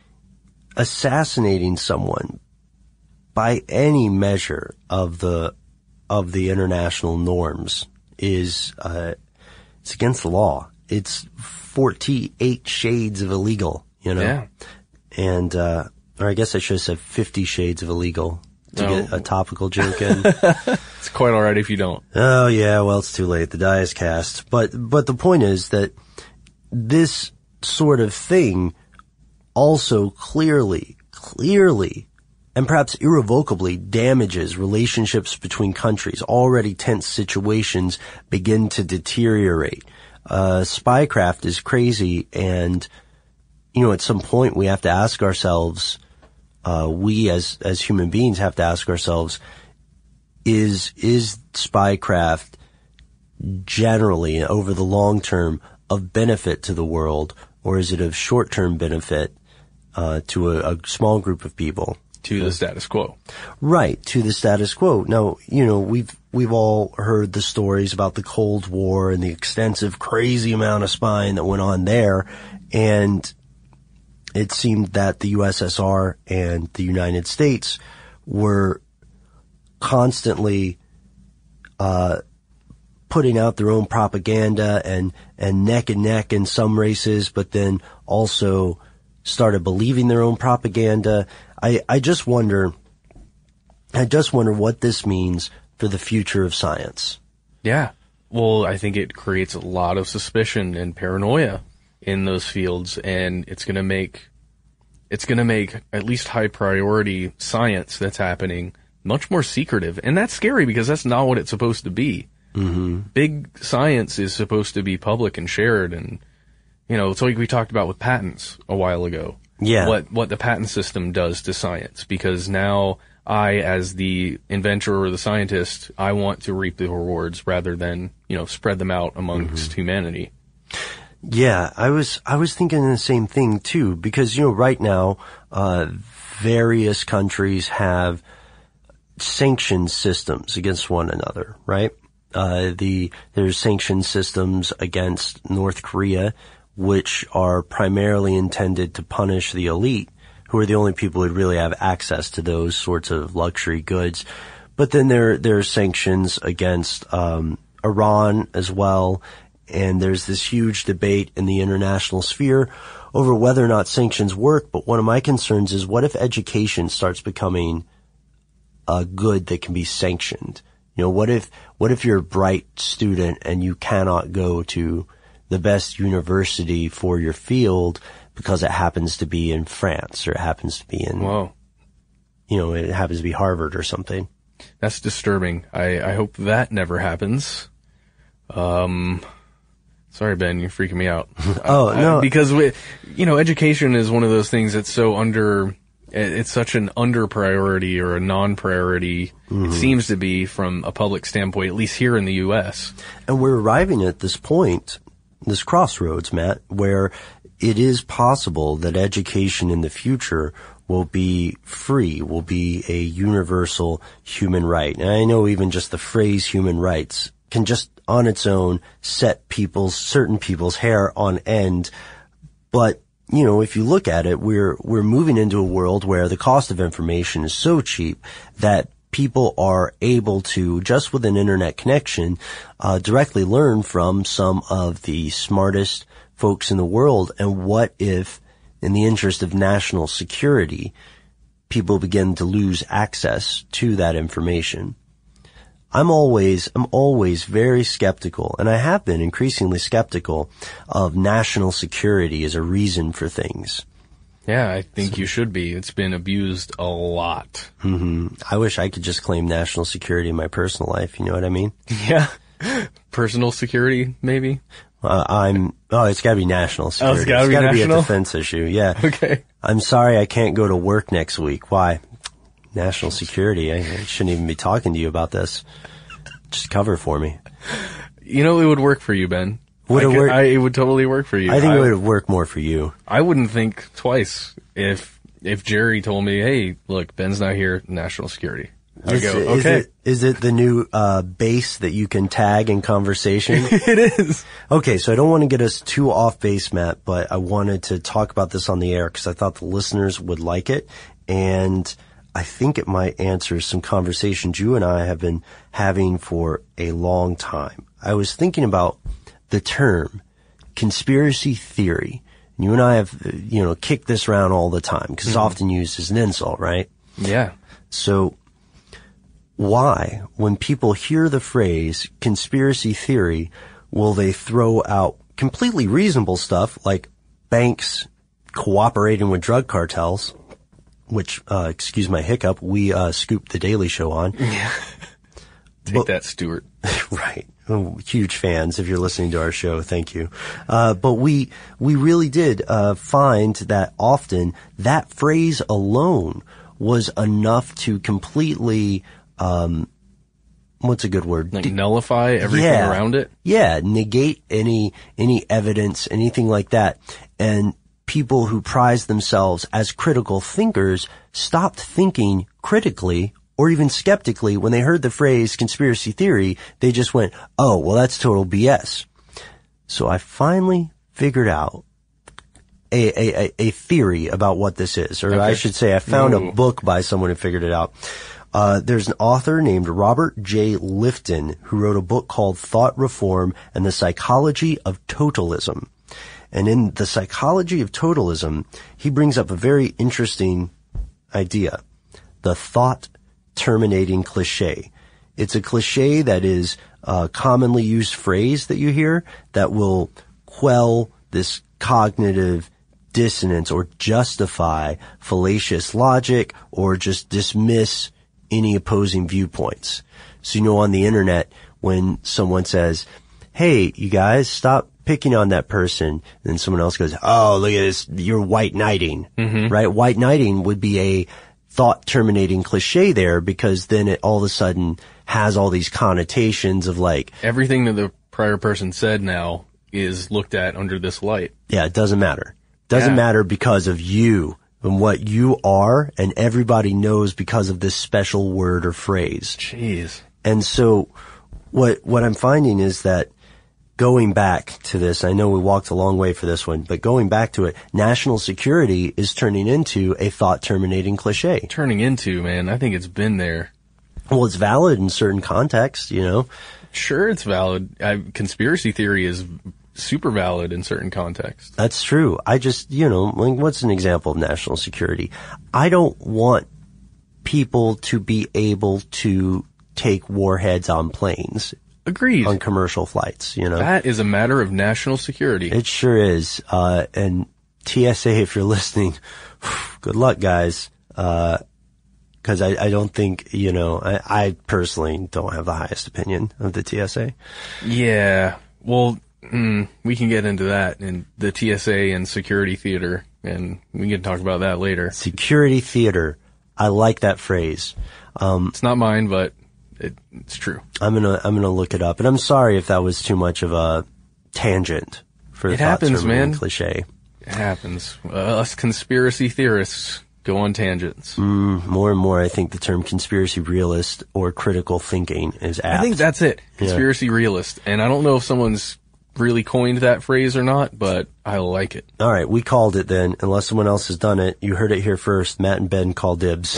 Speaker 4: Assassinating someone by any measure of the of the international norms is uh it's against the law. It's forty-eight shades of illegal, you know.
Speaker 3: Yeah.
Speaker 4: And uh or I guess I should have said fifty shades of illegal to
Speaker 3: No.
Speaker 4: get a topical joke in.
Speaker 3: It's quite all right if you don't.
Speaker 4: Oh yeah, well it's too late. The die is cast. But but the point is that this sort of thing also clearly, clearly, and perhaps irrevocably damages relationships between countries. Already tense situations begin to deteriorate. Uh, spycraft is crazy, and, you know, at some point we have to ask ourselves, uh, we as, as human beings have to ask ourselves, is, is spycraft generally, over the long term, of benefit to the world, or is it of short-term benefit uh, to a, a small group of people?
Speaker 3: To the status quo.
Speaker 4: Right, to the status quo. Now, you know, we've we've all heard the stories about the Cold War and the extensive, crazy amount of spying that went on there, and it seemed that the U S S R and the United States were constantly uh putting out their own propaganda and, and neck and neck in some races, but then also started believing their own propaganda. I, I just wonder, I just wonder what this means for the future of science.
Speaker 3: Yeah. Well, I think it creates a lot of suspicion and paranoia in those fields, and it's going to make, it's going to make at least high priority science that's happening much more secretive. And that's scary because that's not what it's supposed to be.
Speaker 4: Mm-hmm.
Speaker 3: Big science is supposed to be public and shared, and, you know, it's like we talked about with patents a while ago.
Speaker 4: Yeah.
Speaker 3: What, what the patent system does to science, because now I, as the inventor or the scientist, I want to reap the rewards rather than, you know, spread them out amongst
Speaker 4: Mm-hmm.
Speaker 3: humanity.
Speaker 4: Yeah, I was, I was thinking the same thing too, because, you know, right now, uh, various countries have sanction systems against one another, right? Uh, the, there's sanction systems against North Korea, which are primarily intended to punish the elite, who are the only people who really have access to those sorts of luxury goods. But then there, there are sanctions against, um, Iran as well. And there's this huge debate in the international sphere over whether or not sanctions work. But one of my concerns is, what if education starts becoming a good that can be sanctioned? You know, what if, what if you're a bright student and you cannot go to the best university for your field because it happens to be in France, or it happens to be in,
Speaker 3: Whoa.
Speaker 4: you know, it happens to be Harvard or something?
Speaker 3: That's disturbing. I, I hope that never happens. Um, sorry, Ben, you're freaking me out.
Speaker 4: Oh,
Speaker 3: I,
Speaker 4: no.
Speaker 3: I, because we, you know, education is one of those things that's so under, it's such an under priority or a non-priority.
Speaker 4: Mm-hmm.
Speaker 3: It seems to be from a public standpoint, at least here in the U S.
Speaker 4: And we're arriving at this point, this crossroads, Matt, where it is possible that education in the future will be free, will be a universal human right. And I know even just the phrase human rights can just on its own set people's, certain people's hair on end. But, you know, if you look at it, we're, we're moving into a world where the cost of information is so cheap that people are able to, just with an internet connection, uh, directly learn from some of the smartest folks in the world. And what if, in the interest of national security, people begin to lose access to that information? I'm always, I'm always very skeptical, and I have been increasingly skeptical of national security as a reason for things.
Speaker 3: Yeah, I think so, you should be. It's been abused a lot.
Speaker 4: Mm-hmm. I wish I could just claim national security in my personal life. You know what I mean?
Speaker 3: Yeah. Personal security, maybe?
Speaker 4: Uh, I'm, oh, it's gotta be national security.
Speaker 3: Oh, it's gotta,
Speaker 4: it's
Speaker 3: be,
Speaker 4: gotta
Speaker 3: national?
Speaker 4: be a defense issue. Yeah.
Speaker 3: Okay.
Speaker 4: I'm sorry I can't go to work next week. Why? National security. I, I shouldn't even be talking to you about this. Just cover for me.
Speaker 3: You know, it would work for you, Ben.
Speaker 4: Would
Speaker 3: I
Speaker 4: it
Speaker 3: could,
Speaker 4: work?
Speaker 3: I, it would totally work for you.
Speaker 4: I think
Speaker 3: I,
Speaker 4: it would work more for you.
Speaker 3: I wouldn't think twice if if Jerry told me, hey, look, Ben's not here, national security. I'd
Speaker 4: Is,
Speaker 3: go,
Speaker 4: is
Speaker 3: okay.
Speaker 4: It, is it the new uh base that you can tag in conversation?
Speaker 3: It is.
Speaker 4: Okay, so I don't want to get us too off base, Matt, but I wanted to talk about this on the air because I thought the listeners would like it, and I think it might answer some conversations you and I have been having for a long time. I was thinking about the term conspiracy theory. You and I have, you know, kicked this around all the time because it's mm-hmm. often used as an insult, right?
Speaker 3: Yeah.
Speaker 4: So why, when people hear the phrase conspiracy theory, will they throw out completely reasonable stuff like banks cooperating with drug cartels, which, uh, excuse my hiccup, we, uh, scooped the Daily Show on.
Speaker 3: Yeah. Take
Speaker 4: but,
Speaker 3: that, Stuart.
Speaker 4: Right. Oh, huge fans. If you're listening to our show, thank you. Uh, but we, we really did, uh, find that often that phrase alone was enough to completely, um, what's a good word?
Speaker 3: Like nullify everything
Speaker 4: yeah,
Speaker 3: around it?
Speaker 4: Yeah. Negate any, any evidence, anything like that. And people who prize themselves as critical thinkers stopped thinking critically or even skeptically when they heard the phrase conspiracy theory. They just went, oh, well, that's total B S. So I finally figured out a, a, a theory about what this is, or okay. I should say I found Ooh. a book by someone who figured it out. Uh, there's an author named Robert J. Lifton who wrote a book called Thought Reform and the Psychology of Totalism. And in The Psychology of Totalism, he brings up a very interesting idea, the thought terminating cliche. It's a cliche that is a commonly used phrase that you hear that will quell this cognitive dissonance or justify fallacious logic or just dismiss any opposing viewpoints. So, you know, on the internet, when someone says, hey, you guys, stop picking on that person, then someone else goes, oh, look at this, you're white knighting, mm-hmm. right? White knighting would be a thought terminating cliche there because then it all of a sudden has all these connotations of like
Speaker 3: everything that the prior person said now is looked at under this light.
Speaker 4: Yeah, it doesn't matter. Doesn't
Speaker 3: yeah.
Speaker 4: matter because of you and what you are, and everybody knows because of this special word or phrase.
Speaker 3: Jeez.
Speaker 4: And so what what I'm finding is that going back to this, I know we walked a long way for this one, but going back to it, national security is turning into a thought-terminating cliche.
Speaker 3: Turning into, man, I think it's been there.
Speaker 4: Well, it's valid in certain contexts, you know.
Speaker 3: Sure, it's valid. I, conspiracy theory is super valid in certain contexts.
Speaker 4: That's true. I just, you know, like, what's an example of national security? I don't want people to be able to take warheads on planes.
Speaker 3: Agreed.
Speaker 4: On commercial flights, you know.
Speaker 3: That is a matter of national security.
Speaker 4: It sure is. Uh, and T S A, if you're listening, good luck, guys. Uh, cause I, I don't think, you know, I, I personally don't have the highest opinion of the T S A.
Speaker 3: Yeah. Well, mm, we can get into that in the T S A and security theater, and we can talk about that later.
Speaker 4: Security theater. I like that phrase. Um,
Speaker 3: it's not mine, but It, it's true.
Speaker 4: I'm gonna, I'm gonna look it up. And I'm sorry if that was too much of a tangent for the
Speaker 3: it happens, man.
Speaker 4: Cliche.
Speaker 3: It happens. Uh, us conspiracy theorists go on tangents.
Speaker 4: Mm, more and more, I think the term conspiracy realist or critical thinking is apt.
Speaker 3: I think that's it. Conspiracy yeah. realist. And I don't know if someone's really coined that phrase or not, but I like it.
Speaker 4: All right, we called it then. Unless someone else has done it, you heard it here first. Matt and Ben call dibs.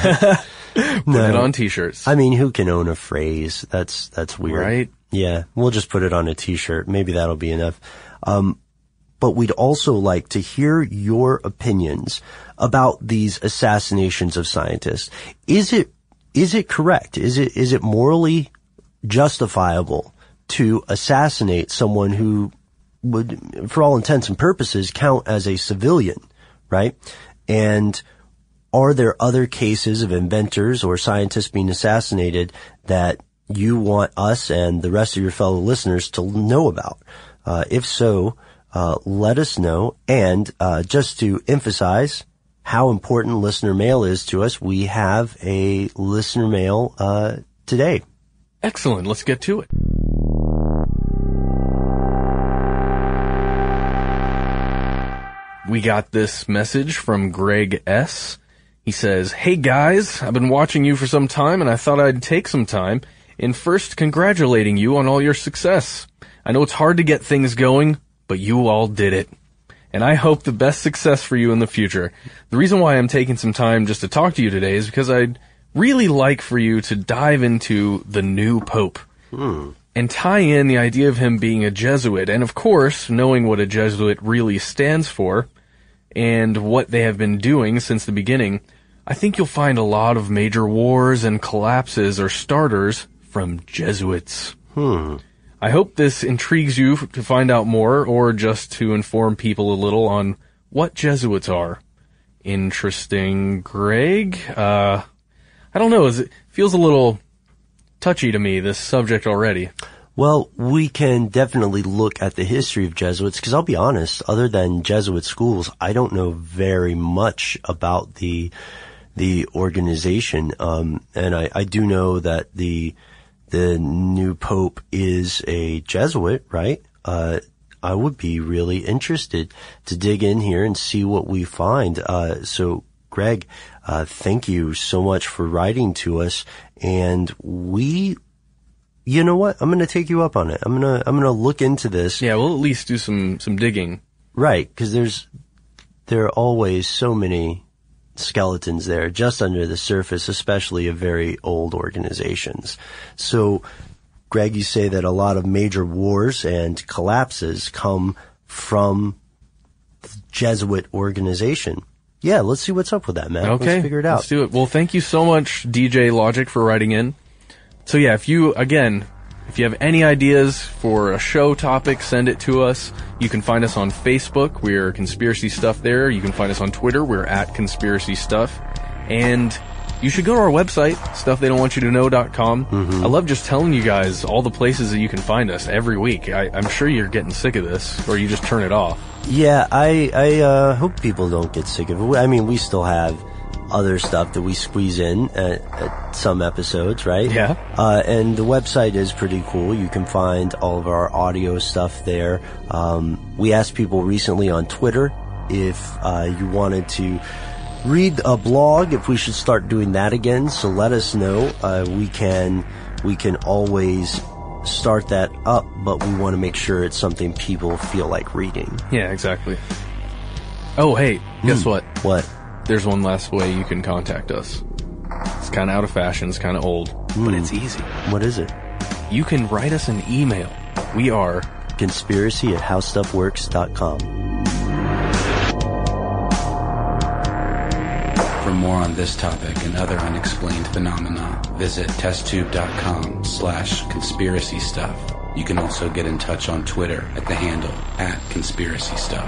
Speaker 3: Put no. it on t-shirts.
Speaker 4: I mean, who can own a phrase? That's, that's weird.
Speaker 3: Right?
Speaker 4: Yeah. We'll just put it on a t-shirt. Maybe that'll be enough. Um, but we'd also like to hear your opinions about these assassinations of scientists. Is it, is it correct? Is it, is it morally justifiable to assassinate someone who would, for all intents and purposes, count as a civilian, right? And are there other cases of inventors or scientists being assassinated that you want us and the rest of your fellow listeners to know about? Uh, if so, uh, let us know. And uh, just to emphasize how important listener mail is to us, we have a listener mail uh, today.
Speaker 3: Excellent. Let's get to it. We got this message from Greg S. He says, "Hey guys, I've been watching you for some time and I thought I'd take some time in first congratulating you on all your success. I know it's hard to get things going, but you all did it. And I hope the best success for you in the future. The reason why I'm taking some time just to talk to you today is because I'd really like for you to dive into the new Pope. Hmm. And tie in the idea of him being a Jesuit, and of course, knowing what a Jesuit really stands for, and what they have been doing since the beginning. I think you'll find a lot of major wars and collapses or starters from Jesuits.
Speaker 4: Hmm.
Speaker 3: I hope this intrigues you to find out more, or just to inform people a little on what Jesuits are. Interesting, Greg. Uh, I don't know, it feels a little touchy to me, this subject already.
Speaker 4: Well, we can definitely look at the history of Jesuits, because I'll be honest, other than Jesuit schools, I don't know very much about the the organization. Um, and I, I do know that the the new Pope is a Jesuit, right? Uh, I would be really interested to dig in here and see what we find. Uh, so, Greg, uh, thank you so much for writing to us. And we, you know what? I'm going to take you up on it. I'm going to, I'm going to look into this.
Speaker 3: Yeah, we'll at least do some, some digging.
Speaker 4: Right. Cause there's, there are always so many skeletons there just under the surface, especially of very old organizations. So, Greg, you say that a lot of major wars and collapses come from the Jesuit organization. Yeah, let's see what's up with that, man.
Speaker 3: Okay,
Speaker 4: let's figure it out.
Speaker 3: Let's do it. Well, thank you so much, D J Logic, for writing in. So yeah, if you, again, if you have any ideas for a show topic, send it to us. You can find us on Facebook. We're Conspiracy Stuff there. You can find us on Twitter. We're at Conspiracy Stuff. And you should go to our website, stuff they don't want you to know dot com. Mm-hmm. I love just telling you guys all the places that you can find us every week. I, I'm sure you're getting sick of this, or you just turn it off.
Speaker 4: Yeah, I, I uh, hope people don't get sick of it. I mean, we still have other stuff that we squeeze in at, at some episodes, right?
Speaker 3: Yeah.
Speaker 4: Uh, and the website is pretty cool. You can find all of our audio stuff there. Um, we asked people recently on Twitter if uh, you wanted to read a blog, if we should start doing that again. So let us know. Uh, we can, we can always start that up, but we want to make sure it's something people feel like reading.
Speaker 3: Yeah, exactly. Oh, hey, guess
Speaker 4: Hmm.
Speaker 3: what?
Speaker 4: What?
Speaker 3: There's one last way you can contact us. It's kind of out of fashion, it's kind of old,
Speaker 4: Hmm.
Speaker 3: but it's easy.
Speaker 4: What is it?
Speaker 3: You can write us an email. We are
Speaker 4: conspiracy at how stuff works dot com.
Speaker 8: For more on this topic and other unexplained phenomena, visit testtube.com slash conspiracy stuff. You can also get in touch on Twitter at the handle at conspiracy stuff.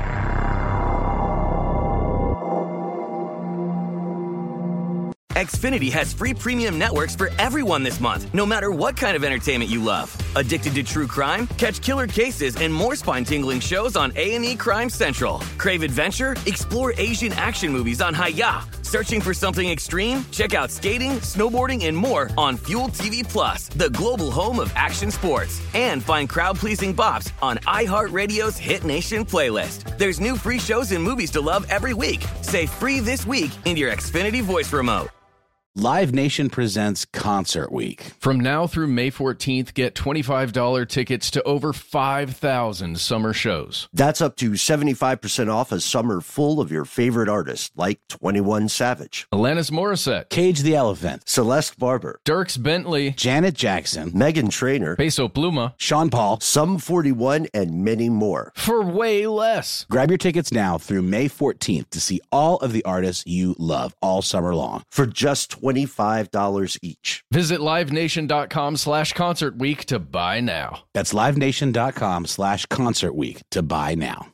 Speaker 11: Xfinity has free premium networks for everyone this month, no matter what kind of entertainment you love. Addicted to true crime? Catch killer cases and more spine-tingling shows on A and E Crime Central. Crave adventure? Explore Asian action movies on Hi-Ya. Searching for something extreme? Check out skating, snowboarding, and more on Fuel T V Plus, the global home of action sports. And find crowd-pleasing bops on iHeartRadio's Hit Nation playlist. There's new free shows and movies to love every week. Say free this week in your Xfinity voice remote.
Speaker 13: Live Nation presents Concert Week.
Speaker 9: From now through May fourteenth, get twenty-five dollars tickets to over five thousand summer shows.
Speaker 10: That's up to seventy-five percent off a summer full of your favorite artists like twenty-one Savage,
Speaker 9: Alanis Morissette,
Speaker 13: Cage the Elephant,
Speaker 10: Celeste Barber,
Speaker 9: Dierks Bentley,
Speaker 13: Janet Jackson,
Speaker 10: Meghan Trainor,
Speaker 9: Peso Pluma,
Speaker 13: Sean Paul,
Speaker 10: Sum forty-one, and many more.
Speaker 9: For way less.
Speaker 13: Grab your tickets now through May fourteenth to see all of the artists you love all summer long.
Speaker 10: For just twenty-five dollars each.
Speaker 9: Visit livenation.com slash concert week to buy now.
Speaker 2: That's livenation.com slash concert week to buy now.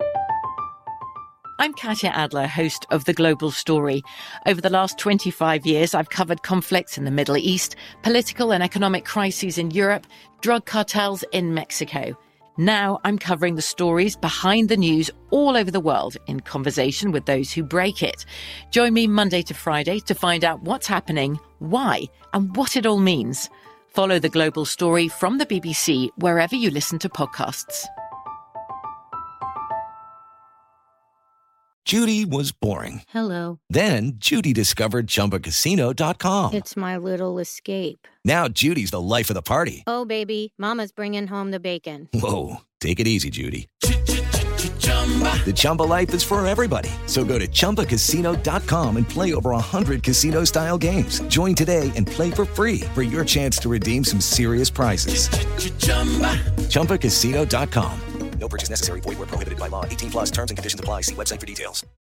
Speaker 14: I'm Katya Adler, host of The Global Story. Over the last twenty-five years, I've covered conflicts in the Middle East, political and economic crises in Europe, drug cartels in Mexico. Now I'm covering the stories behind the news all over the world in conversation with those who break it. Join me Monday to Friday to find out what's happening, why, and what it all means. Follow The Global Story from the B B C wherever you listen to podcasts.
Speaker 15: Judy was boring.
Speaker 16: Hello.
Speaker 15: Then Judy discovered Chumba Casino dot com.
Speaker 16: It's my little escape.
Speaker 15: Now Judy's the life of the party.
Speaker 16: Oh, baby, mama's bringing home the bacon.
Speaker 15: Whoa, take it easy, Judy. The Chumba life is for everybody. So go to Chumba Casino dot com and play over one hundred casino-style games. Join today and play for free for your chance to redeem some serious prizes. Chumba Casino dot com.
Speaker 17: No purchase necessary. Void where prohibited by law. eighteen plus terms and conditions apply. See website for details.